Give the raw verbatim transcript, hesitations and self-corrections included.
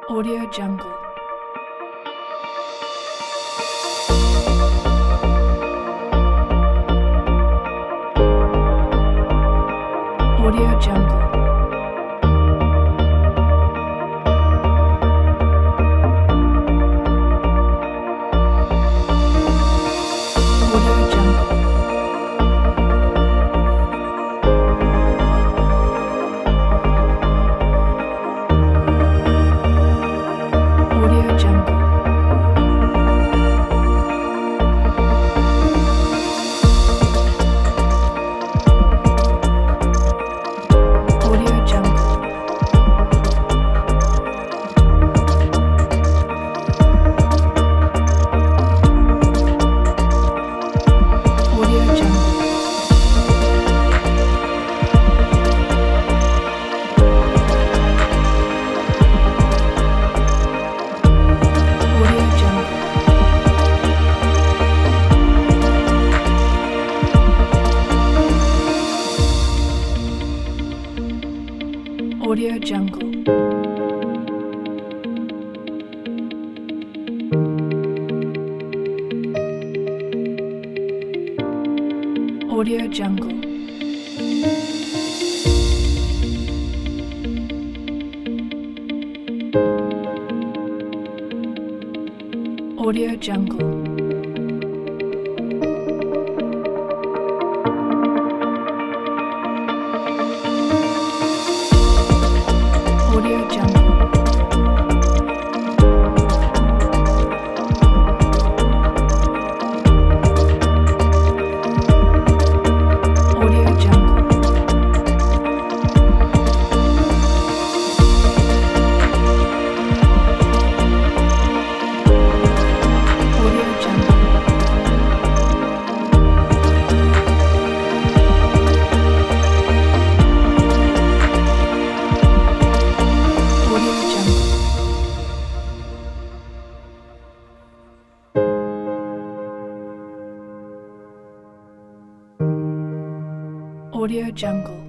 Audio Jungle. Audio Jungle. Audio Jungle. Audio Jungle. Audio Jungle. Audio Jungle. Audio Jungle. Audio Jungle. Audio Jungle. Audio Jungle. Audio Jungle. Audio Jungle. Audio Jungle. Audio Jungle. Audio Jungle.